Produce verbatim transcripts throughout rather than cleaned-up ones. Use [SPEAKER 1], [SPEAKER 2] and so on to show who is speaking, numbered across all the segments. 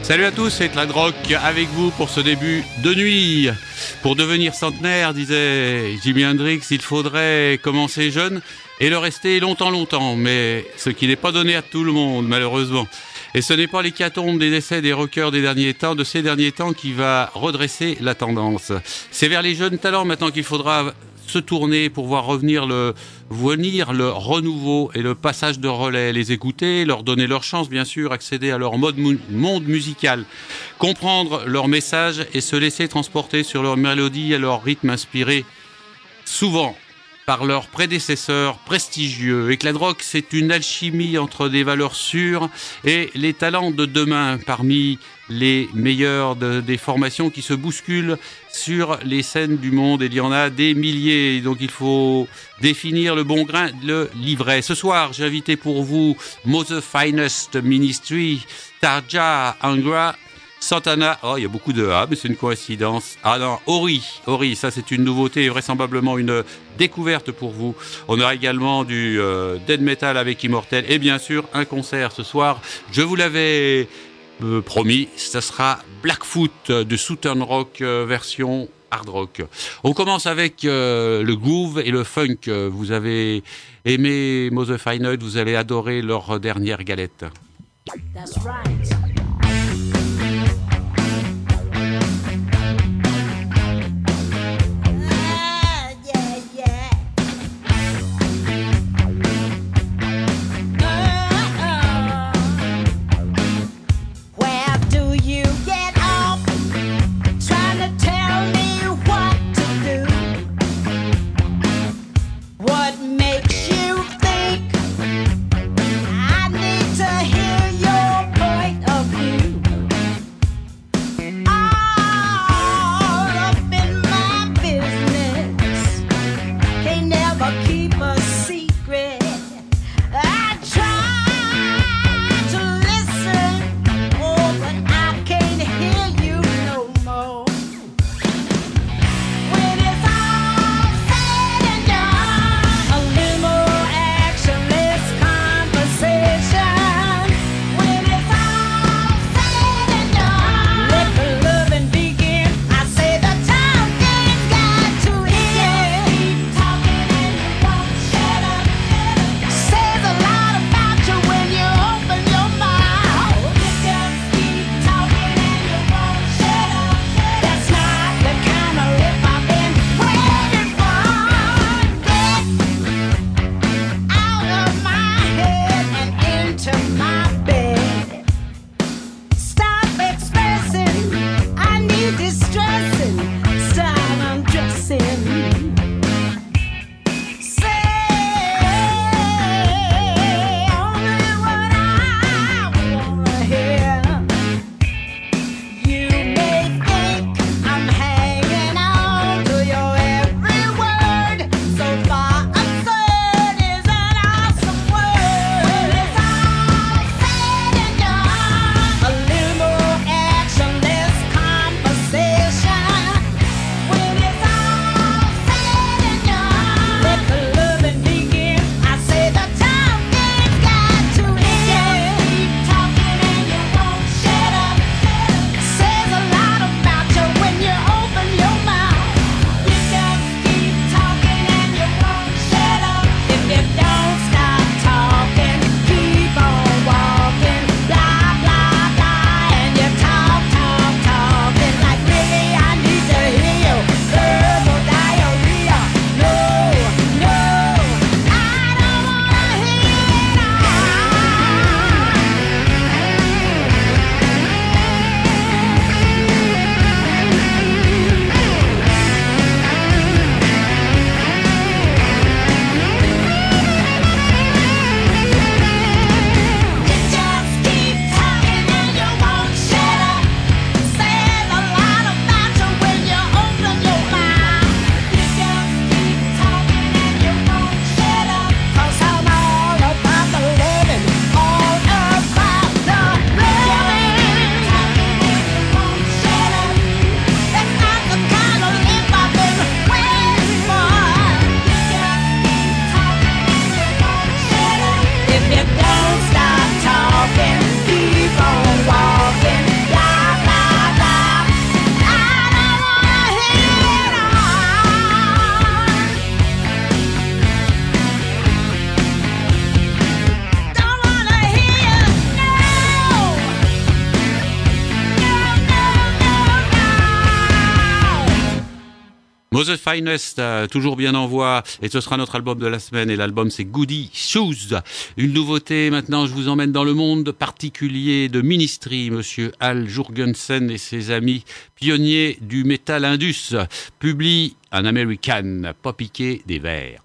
[SPEAKER 1] Salut à tous, c'est Clad Rock avec vous pour ce début de nuit. Pour devenir centenaire, disait Jimi Hendrix, il faudrait commencer jeune et le rester longtemps longtemps, mais ce qui n'est pas donné à tout le monde malheureusement. Et ce n'est pas l'hécatombe des décès des rockers des derniers temps, de ces derniers temps, qui va redresser la tendance. C'est vers les jeunes talents maintenant qu'il faudra se tourner pour voir revenir le, venir le renouveau et le passage de relais, les écouter, leur donner leur chance, bien sûr, accéder à leur mode mu- monde musical, comprendre leur message et se laisser transporter sur leur mélodie et leur rythme inspiré, souvent par leurs prédécesseurs prestigieux. Et Clad Rock, c'est une alchimie entre des valeurs sûres et les talents de demain, parmi les meilleurs de, des formations qui se bousculent sur les scènes du monde. Et il y en a des milliers, donc il faut définir le bon grain, le livret. Ce soir, j'ai invité pour vous Mother Finest Ministry, Tarja Angra, Santana, oh il y a beaucoup de A, mais c'est une coïncidence. Ah non, Ori, Ori, ça c'est une nouveauté et vraisemblablement une découverte pour vous. On aura également du euh, death metal avec Immortel et bien sûr un concert ce soir. Je vous l'avais euh, promis, ça sera Blackfoot de Southern Rock euh, version hard rock. On commence avec euh, le groove et le funk. Vous avez aimé Mother Finest, vous allez adorer leur dernière galette. That's right.
[SPEAKER 2] Point of
[SPEAKER 1] Moses Finest, euh, toujours bien en voix, et ce sera notre album de la semaine, et l'album c'est Goody Shoes. Une nouveauté, maintenant je vous emmène dans le monde particulier de Ministry, monsieur Al Jourgensen et ses amis pionniers du metal indus, publient un American, pas piqué des verres.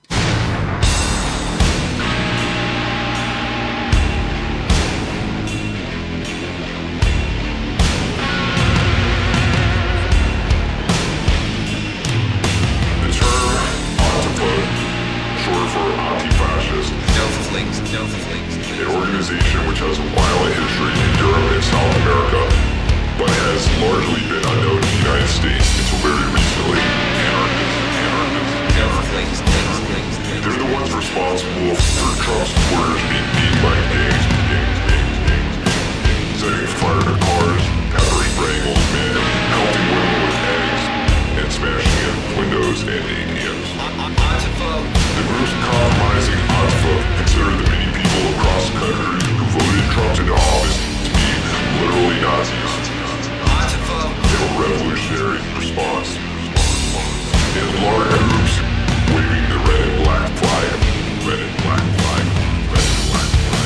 [SPEAKER 2] An organization which has a violent history in Europe and South America, but has largely been unknown in the United States until very recently. Anarchists, anarchists. They're the ones responsible for Trump supporters being beaten by gangs, gangs, gangs, gangs, gangs, setting fire to cars, pepper spraying old men, pelting women with eggs, and smashing in windows and A T Ms. The group's compromising Antifa consider the many people across the country who voted Trump into office to be literally Nazis. In a revolutionary response. In large groups waving the red and black flag, red and black flag, red and black flag.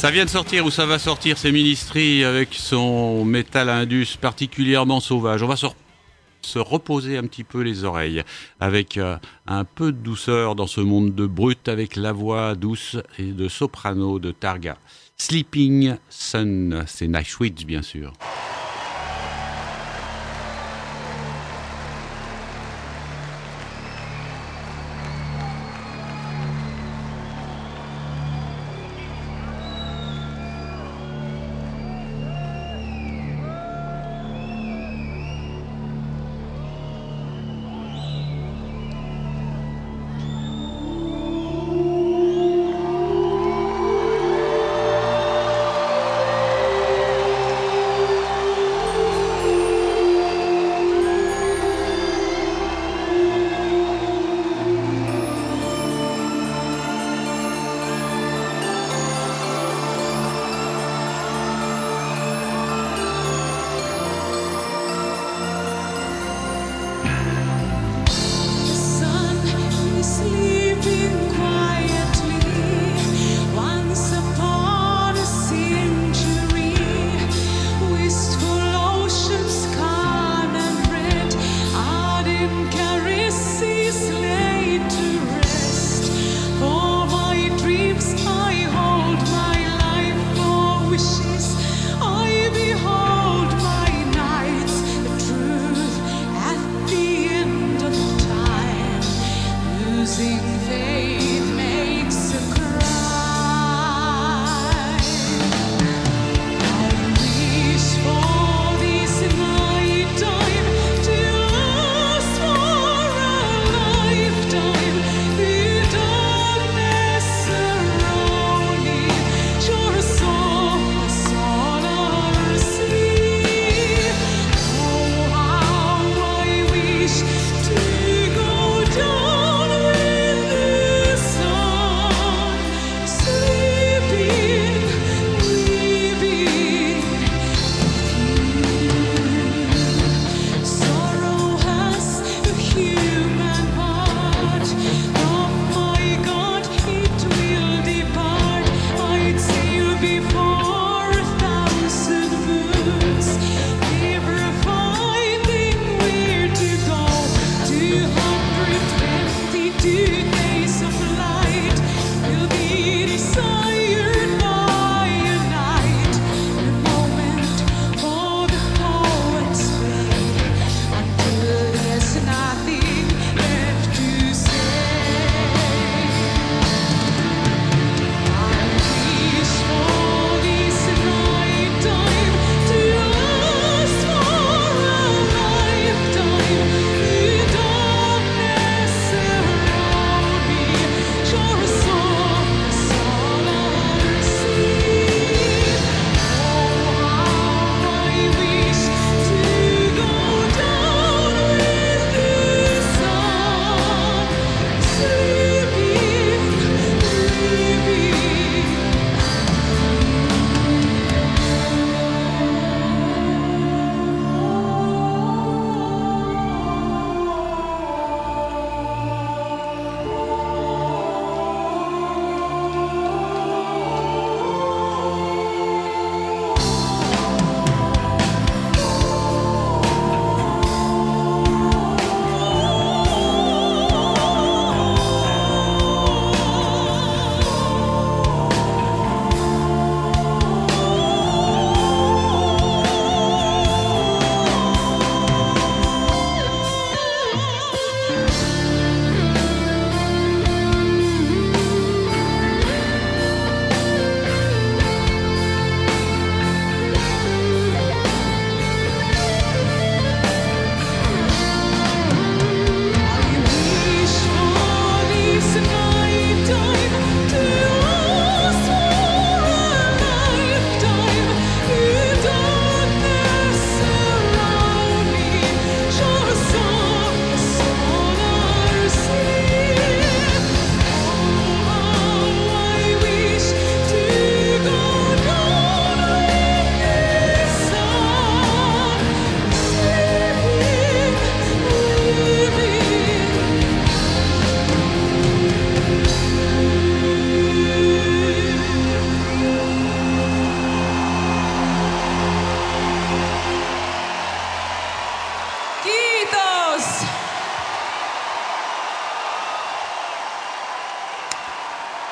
[SPEAKER 1] Ça vient de sortir ou ça va sortir, c'est Ministry avec son métal indus particulièrement sauvage. On va se, re- se reposer un petit peu les oreilles avec euh, un peu de douceur dans ce monde de brut avec la voix douce et de soprano de Targa. Sleeping Sun, c'est Nightwish bien sûr.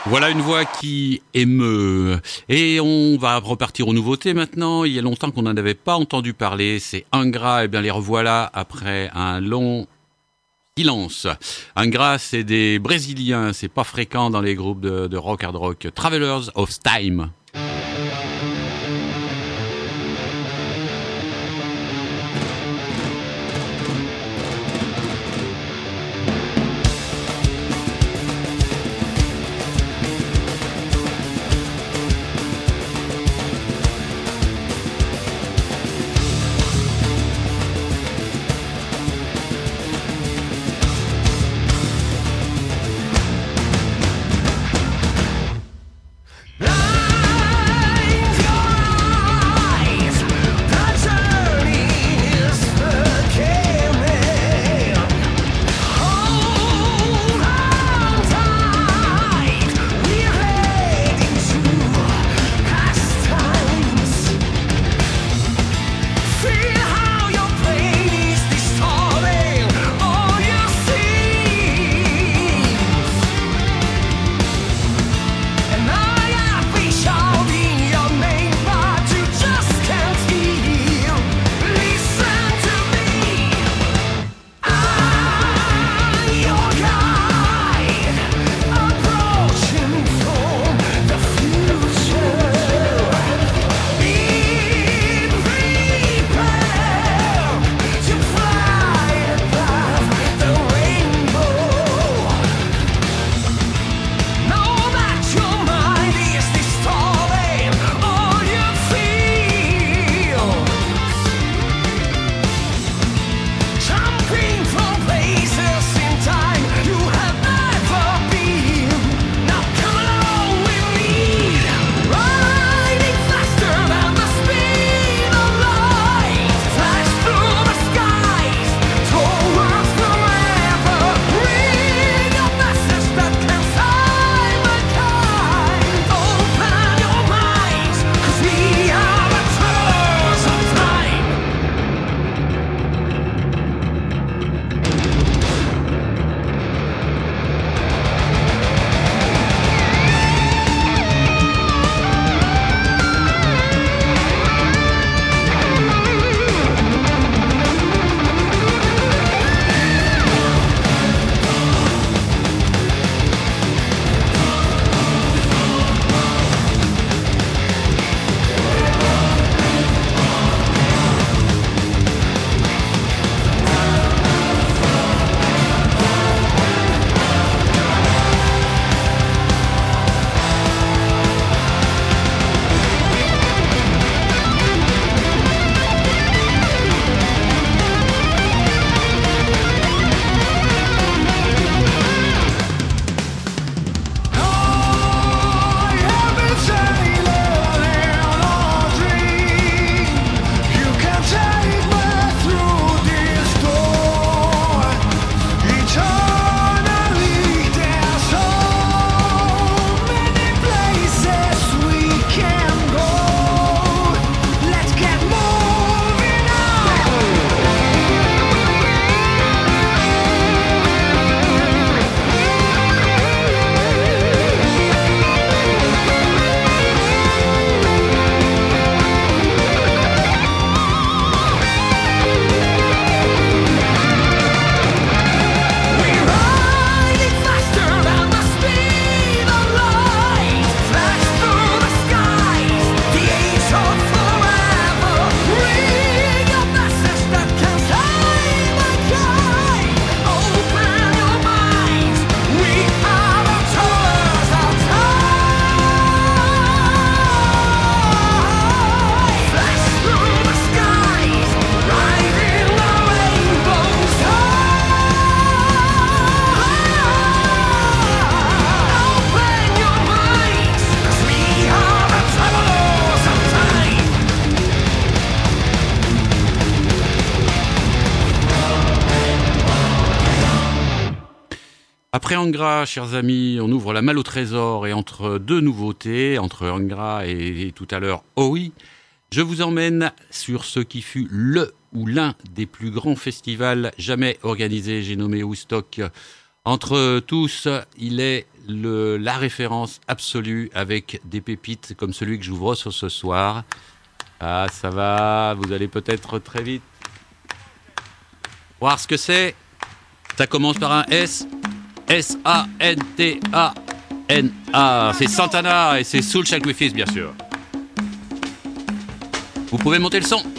[SPEAKER 1] Voilà une voix qui émeut. Et on va repartir aux nouveautés maintenant. Il y a longtemps qu'on n'en avait pas entendu parler. C'est Angra. Eh bien, les revoilà après un long silence. Angra, c'est des Brésiliens. C'est pas fréquent dans les groupes de, de rock hard rock. Travelers of Time. Après Angra, chers amis, on ouvre la malle au trésor et entre deux nouveautés, entre Angra et, et tout à l'heure Oi, je vous emmène sur ce qui fut le ou l'un des plus grands festivals jamais organisés, j'ai nommé Woodstock. Entre tous, il est le, la référence absolue avec des pépites comme celui que j'ouvre ce, ce soir. Ah, ça va, vous allez peut-être très vite voir ce que c'est. Ça commence par un S. S A N T A N A. C'est Santana et c'est Soul Sacrifice, bien sûr. Vous pouvez monter le son.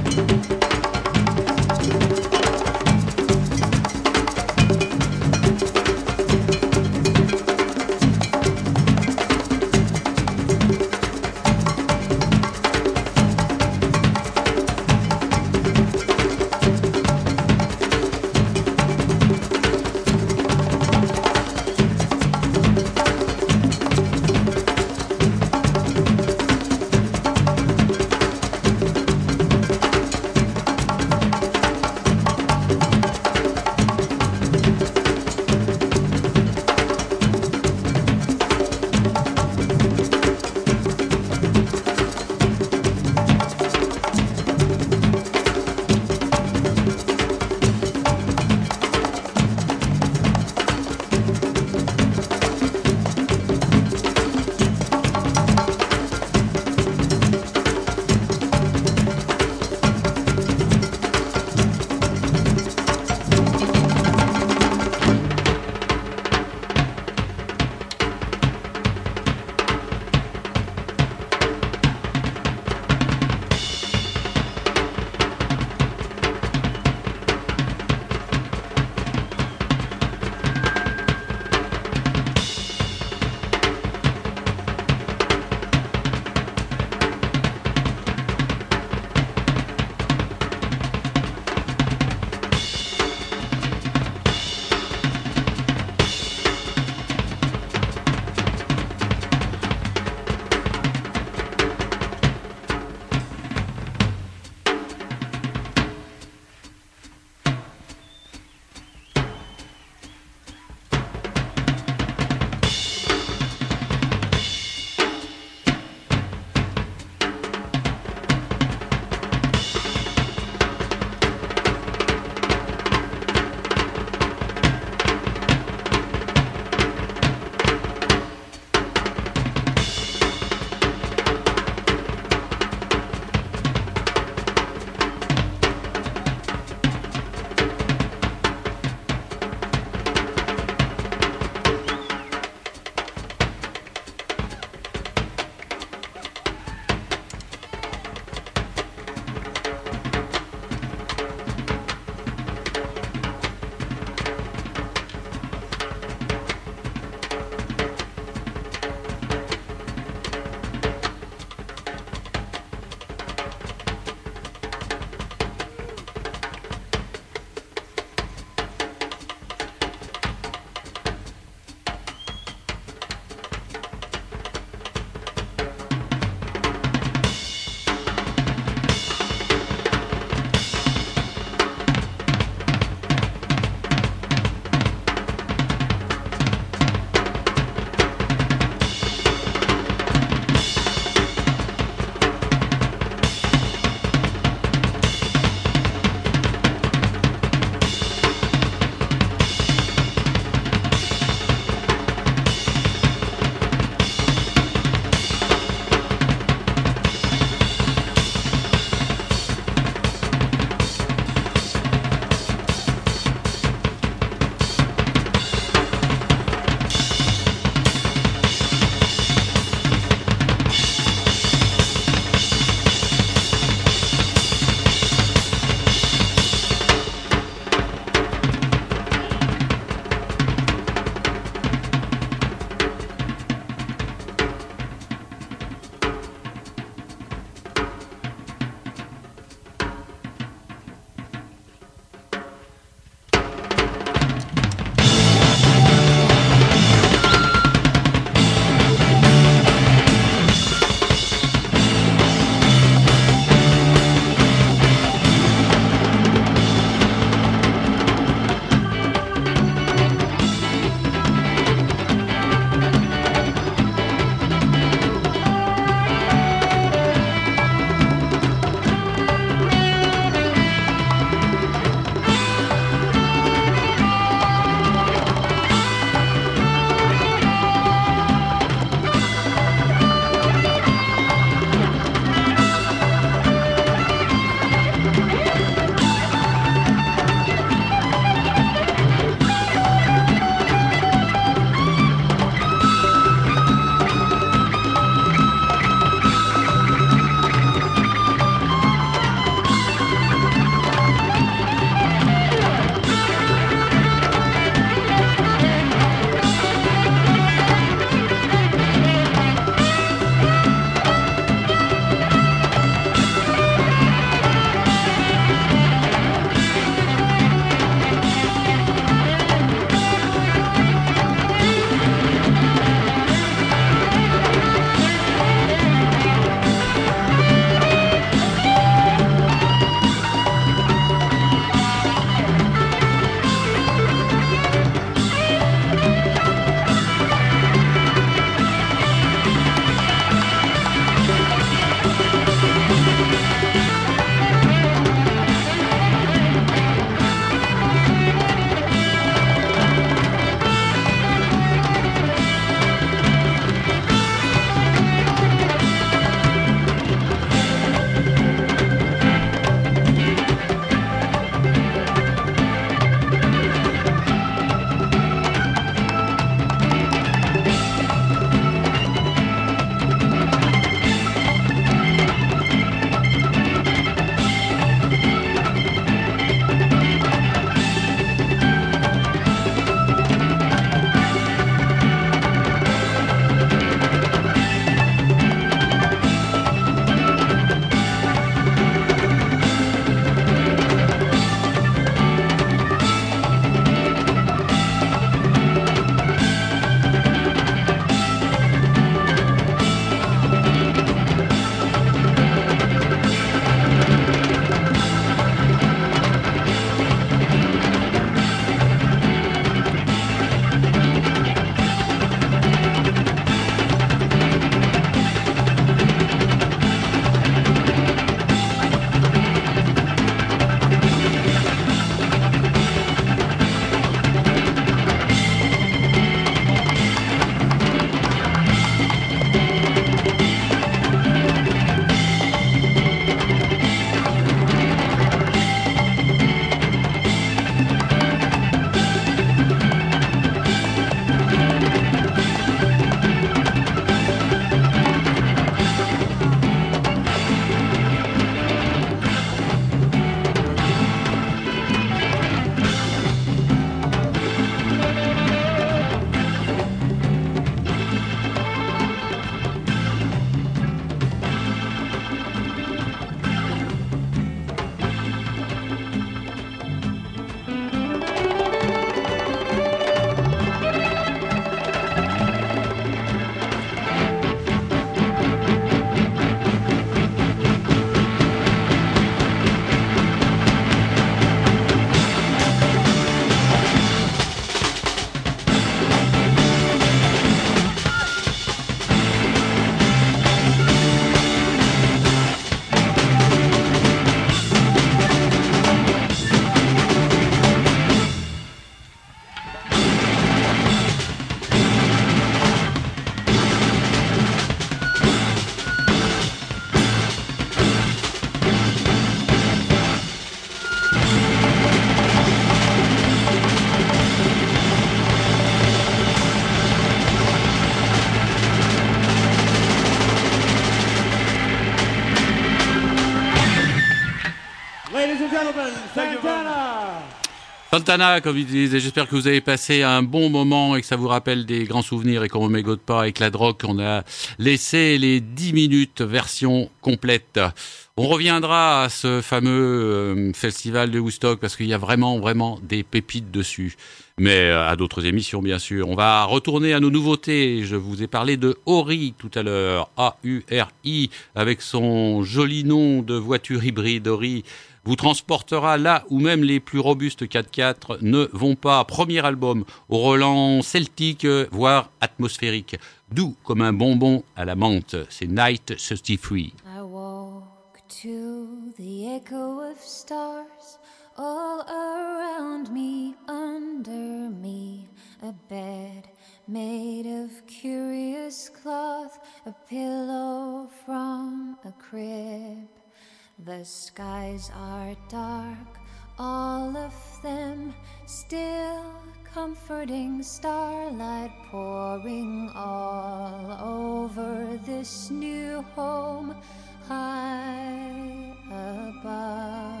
[SPEAKER 3] ladies and gentlemen, Santana.
[SPEAKER 1] Santana, comme ils disent, et j'espère que vous avez passé un bon moment et que ça vous rappelle des grands souvenirs et qu'on ne mégote pas avec la drogue qu'on a laissé les dix minutes version complète. On reviendra à ce fameux euh, festival de Woodstock parce qu'il y a vraiment, vraiment des pépites dessus. Mais euh, à d'autres émissions, bien sûr. On va retourner à nos nouveautés. Je vous ai parlé de Ori tout à l'heure. A U R I, avec son joli nom de voiture hybride Ori, vous transportera là où même les plus robustes quatre-quatre ne vont pas. Premier album au relent celtique, voire atmosphérique. Doux comme un bonbon à la menthe. C'est Night soixante-trois.
[SPEAKER 4] I walk to the echo of stars all around me, under me, a bed made of curious cloth, a pillow from a crib. The skies are dark, all of them, still comforting starlight pouring all over this new home high above.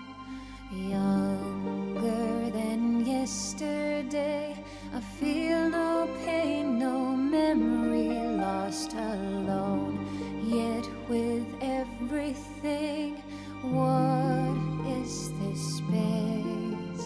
[SPEAKER 4] Younger than yesterday, I feel no pain, no memory, lost alone, yet with everything. What is this space?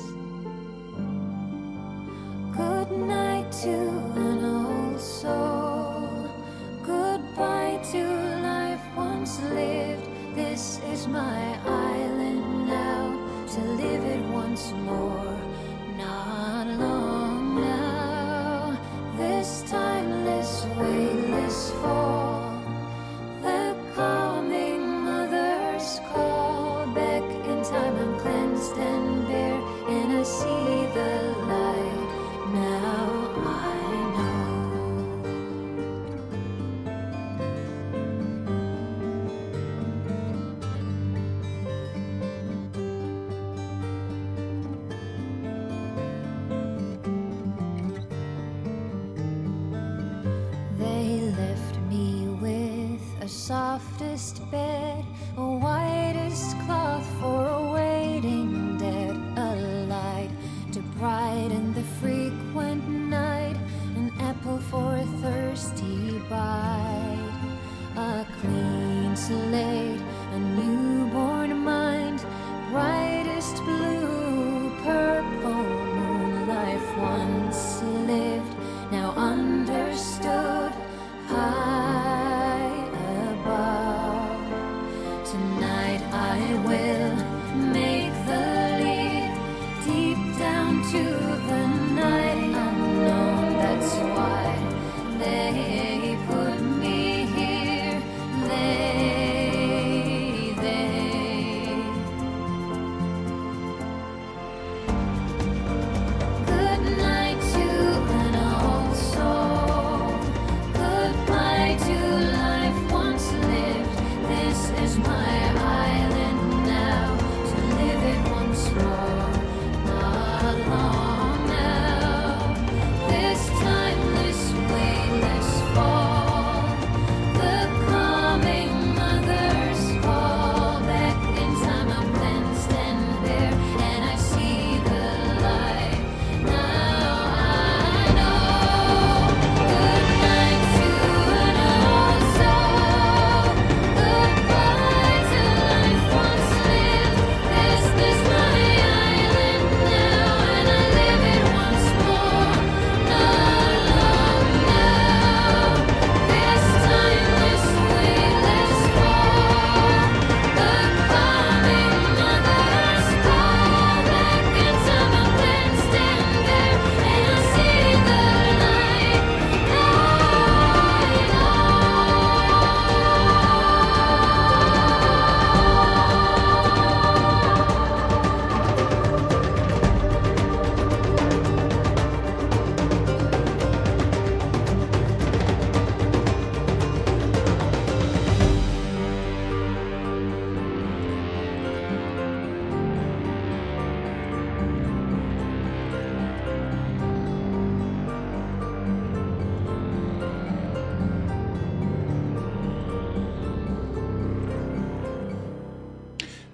[SPEAKER 4] Good night to an old soul, goodbye to life once lived. This is my island now, to live it once more, not long now. This timeless, weightless fall, the calming mother's call, back in time I'm cleansed and bare, and I see the light, now I know. They left me with a softest bed, a whitest cloth for a waiting dead, a light to brighten the frequent night, an apple for a thirsty bite, a clean slate, a newborn mind, brightest blue, purple moon, life once lived, now understood, high above. Tonight I will make the leap, deep down to the night unknown. That's why they put me here. They,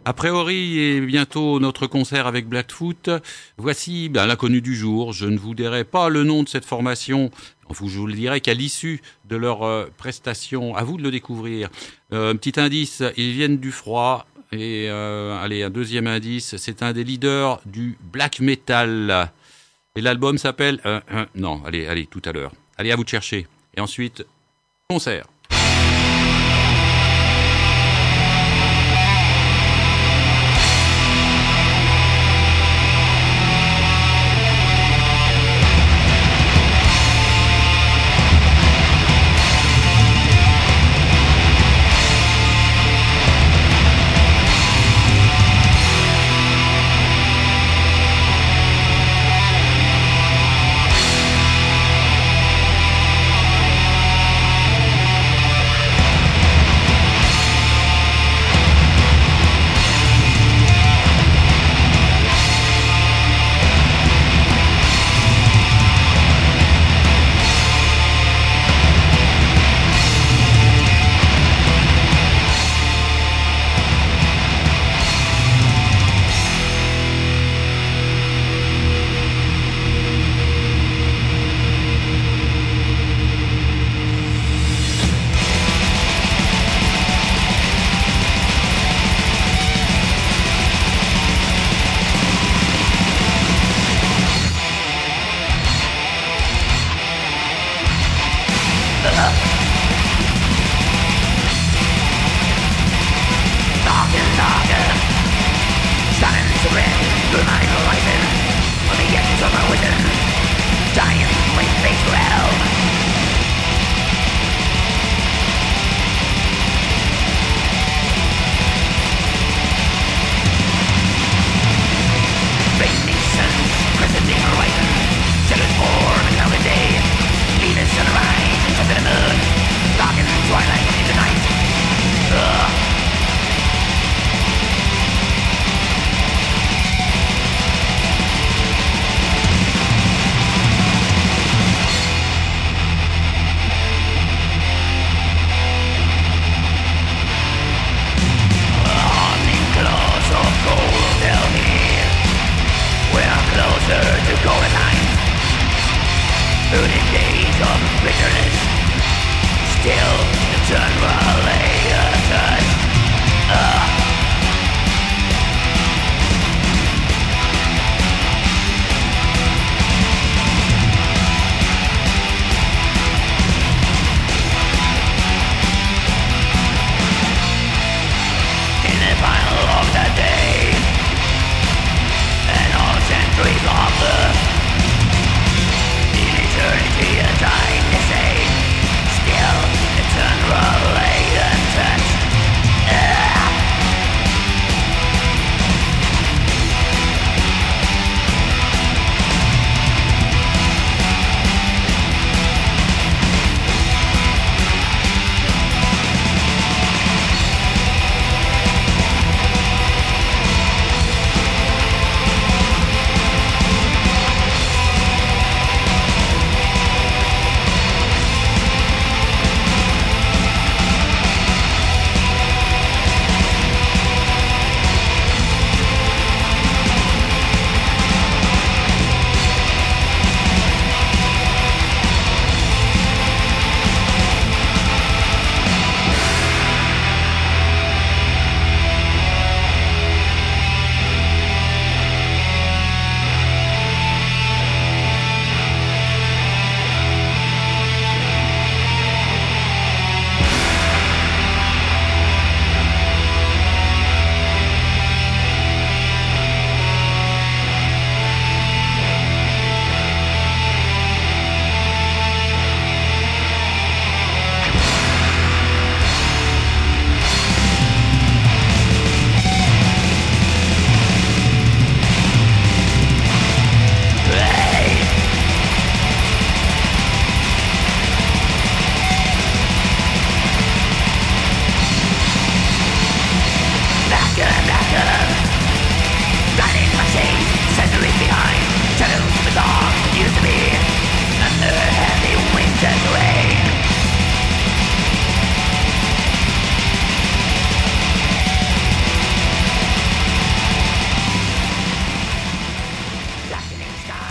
[SPEAKER 1] Après Ori et bientôt notre concert avec Blackfoot, voici ben, l'inconnu du jour. Je ne vous dirai pas le nom de cette formation, je vous le dirai qu'à l'issue de leur euh, prestation, à vous de le découvrir. Euh, un petit indice, ils viennent du froid. Et euh, allez, un deuxième indice, c'est un des leaders du black metal. Et l'album s'appelle... Euh, euh, non, allez, allez, tout à l'heure. Allez, à vous de chercher. Et ensuite, concert.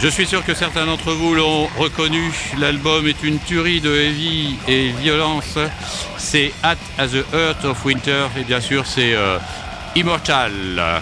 [SPEAKER 1] Je suis sûr que certains d'entre vous l'ont reconnu. L'album est une tuerie de heavy et violence. C'est At as the Heart of Winter et bien sûr c'est euh, Immortal.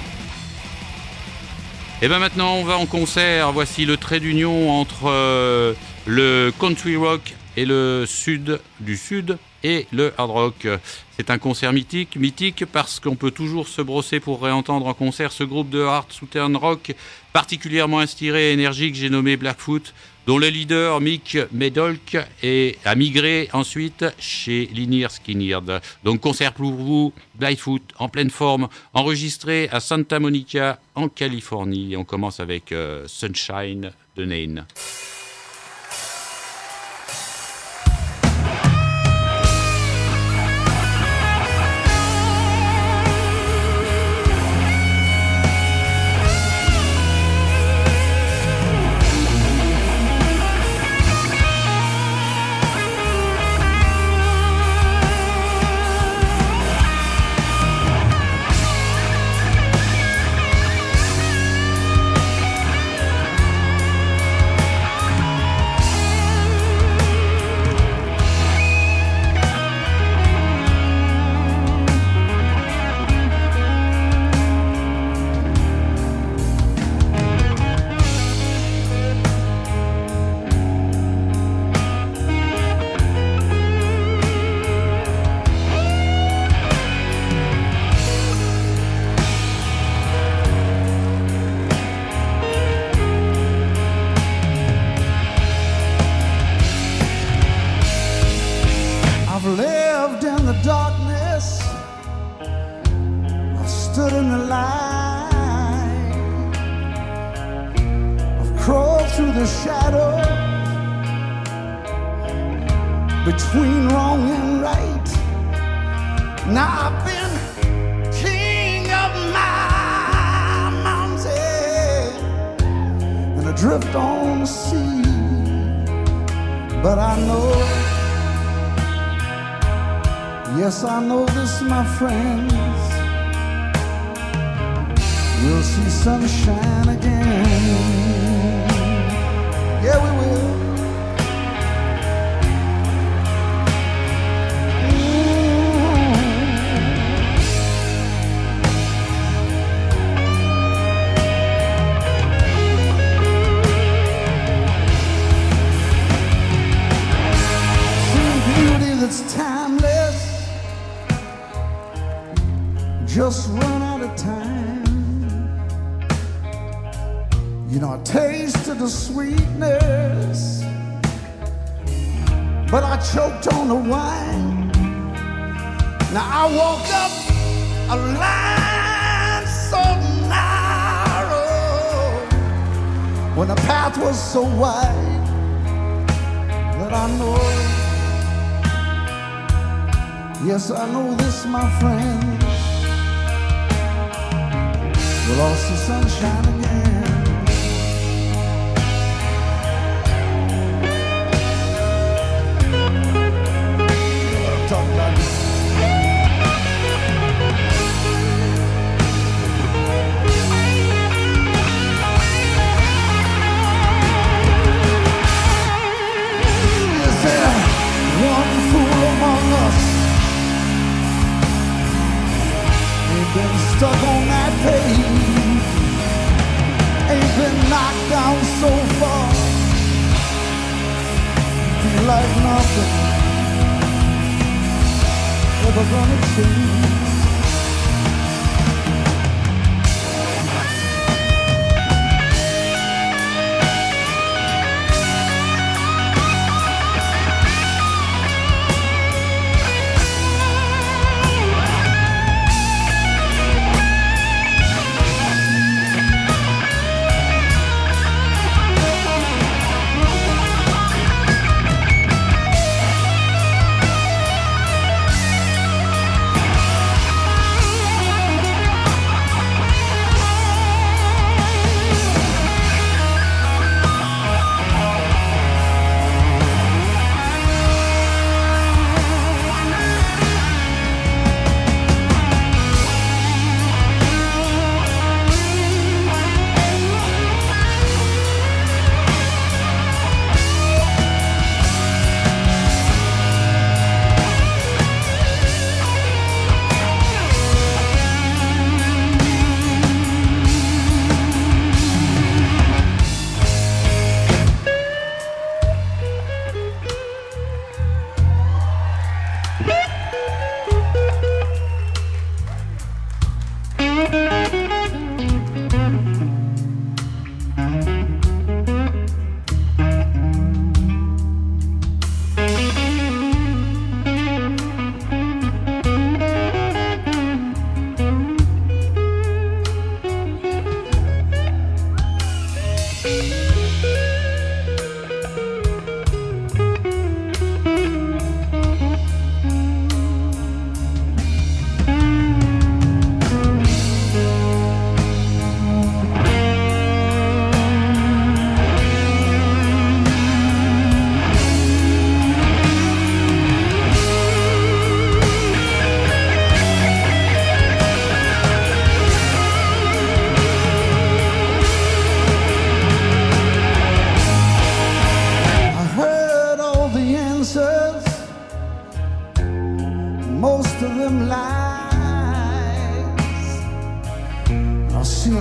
[SPEAKER 1] Et bien maintenant on va en concert. Voici le trait d'union entre euh, le country rock et le sud du sud et le hard rock. C'est un concert mythique, mythique parce qu'on peut toujours se brosser pour réentendre en concert ce groupe de hard southern rock particulièrement inspiré et énergique, j'ai nommé Blackfoot, dont le leader Mick Medolk est, a migré ensuite chez Lynyrd Skynyrd. Donc concert pour vous, Blackfoot en pleine forme, enregistré à Santa Monica en Californie. Et on commence avec euh, Sunshine de Nain.
[SPEAKER 5] Between wrong and right. Now I've been king of my mountain and adrift on the sea, but I know, yes I know this, my friends, we'll see sunshine again. Yeah, we will. It's timeless, just run out of time. You know, I tasted the sweetness, but I choked on the wine. Now I walked up a line so narrow when the path was so wide that I know, yes, I know this, my friend, we'll all see sunshine again. I'm talking about this. Is there one fool among us? Been stuck on that page, ain't been knocked down so far, feel like nothing ever gonna change.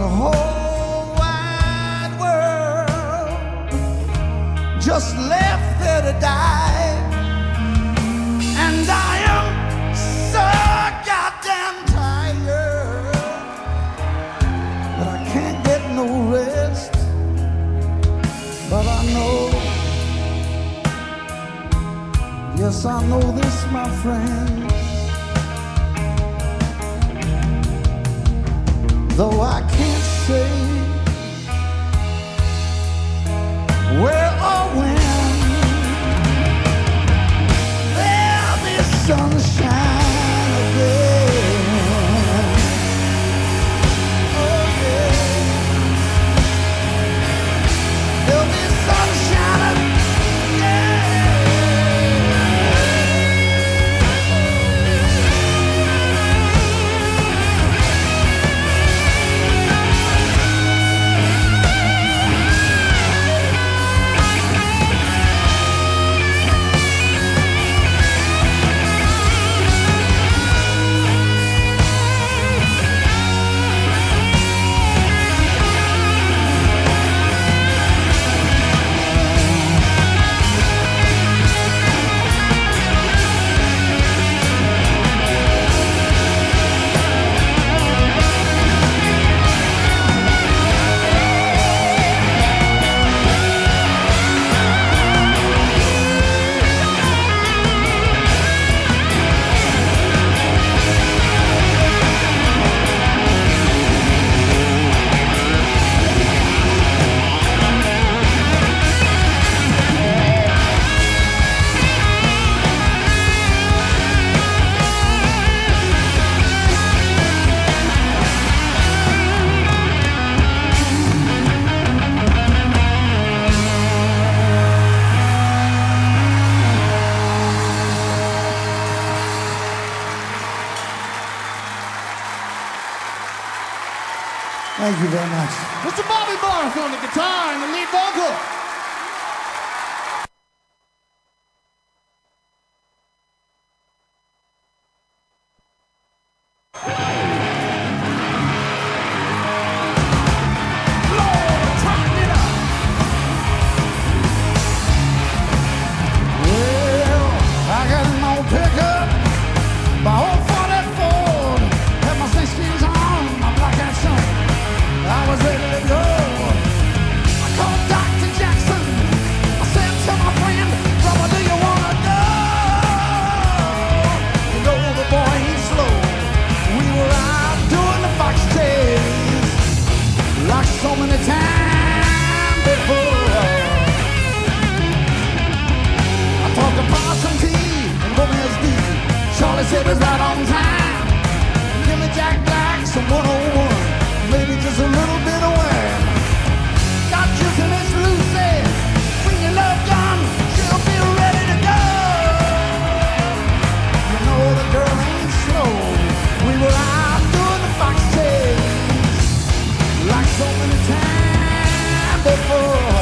[SPEAKER 5] whole wide world just left there to die. And I am so goddamn tired, but I can't get no rest. But I know, yes, I know this, my friend. Though I can't say where or when, there'll be sunshine again. Oh yeah, there'll be sunshine again. Thank you very much. Mister Bobby Barth on the guitar and the lead vocal. So many times before, I talked to Parson T and Gomez D. Charlie said was right on time. Give me Jack Black, some one oh one, maybe just a little bit of wine. Got juice in Miss Lucy, bring your love gun, she'll be ready to go. You know the girl ain't slow. We were out doing the fox chase like so many times before.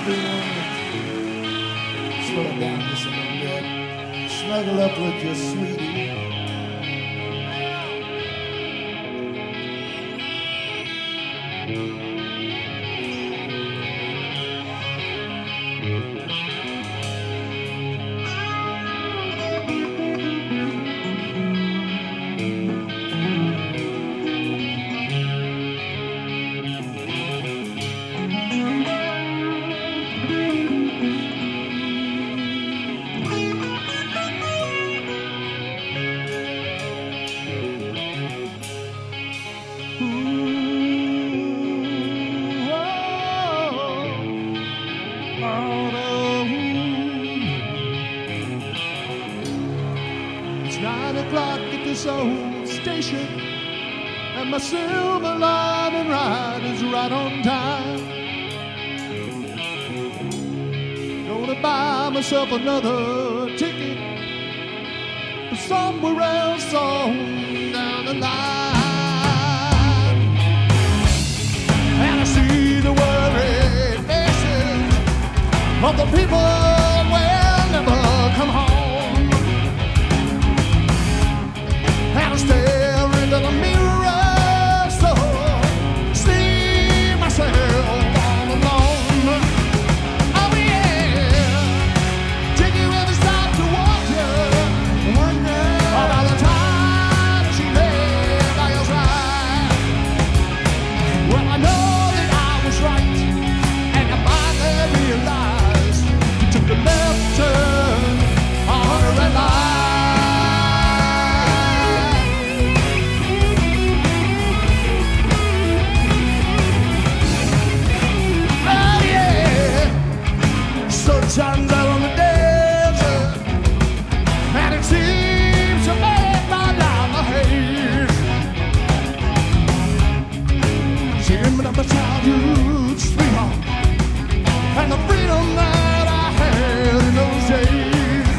[SPEAKER 5] Slow it down just a little bit. Snuggle up with your sweetie.
[SPEAKER 6] Old station, and my silver lining ride is right on time. Gonna buy myself another ticket for somewhere else on down the line. And I see the worried faces of the people will never come home. And I stare into the mirror, so see myself all alone. Oh yeah, did you ever stop to wonder, wonder about the time she lay by your side? Well, I know that I was right, and I finally realized you took the left turn on a red light. Sun's out on the desert, and it seems to make my life a haze. Dreaming of my childhood sweetheart and the freedom that I had in those days.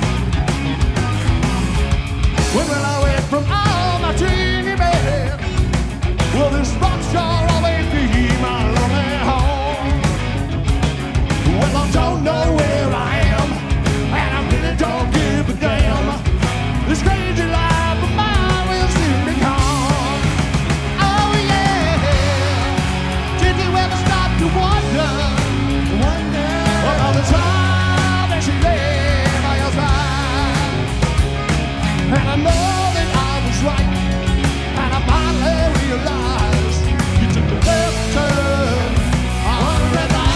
[SPEAKER 6] When will I wake from all my dreaming? Will this rock star always be my lonely home? Well, I don't know where I am, and I really don't give a damn. This crazy life of mine will soon be gone. Oh yeah, did you ever stop to wonder, wonder about the time that she lay by your side? And I know that I was right, and I finally realized you took the left turn on the red line.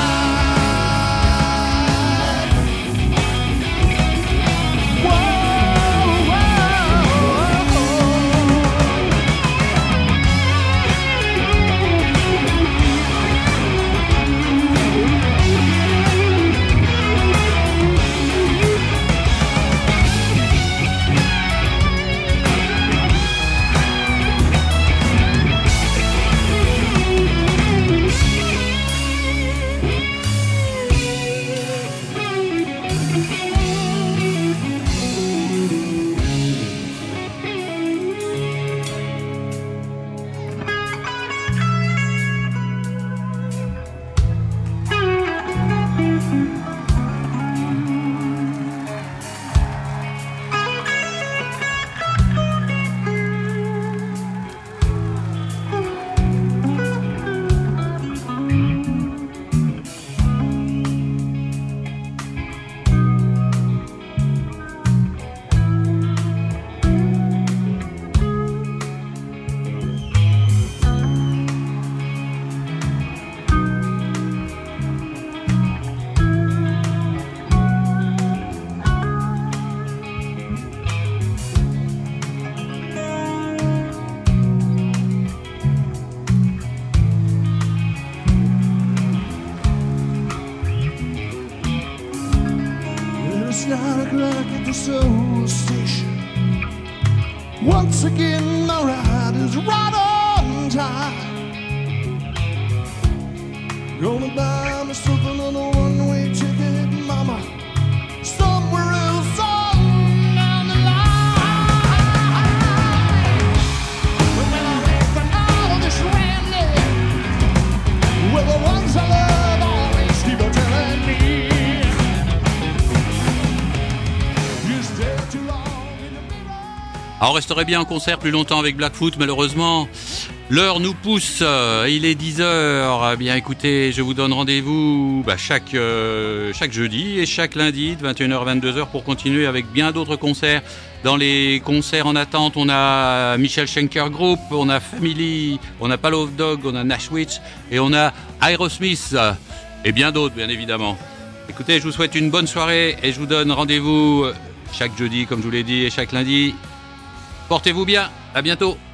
[SPEAKER 6] It's nine o'clock at the Soul Station. Once again, my ride is right on time. Gonna buy myself another one-way ticket, mama, somewhere else on down the line. But when I wake from all this rambling, well, the ones I love always keep on telling me
[SPEAKER 1] Alors, on resterait bien en concert plus longtemps avec Blackfoot, malheureusement. L'heure nous pousse, il est dix heures. Eh bien, écoutez, je vous donne rendez-vous bah, chaque, euh, chaque jeudi et chaque lundi de vingt et une heures à vingt-deux heures pour continuer avec bien d'autres concerts. Dans les concerts en attente, on a Michel Schenker Group, on a Family, on a Palo of Dog, on a Nashwitch et on a Aerosmith et bien d'autres, bien évidemment. Écoutez, je vous souhaite une bonne soirée et je vous donne rendez-vous chaque jeudi, comme je vous l'ai dit, et chaque lundi. Portez-vous bien, à bientôt.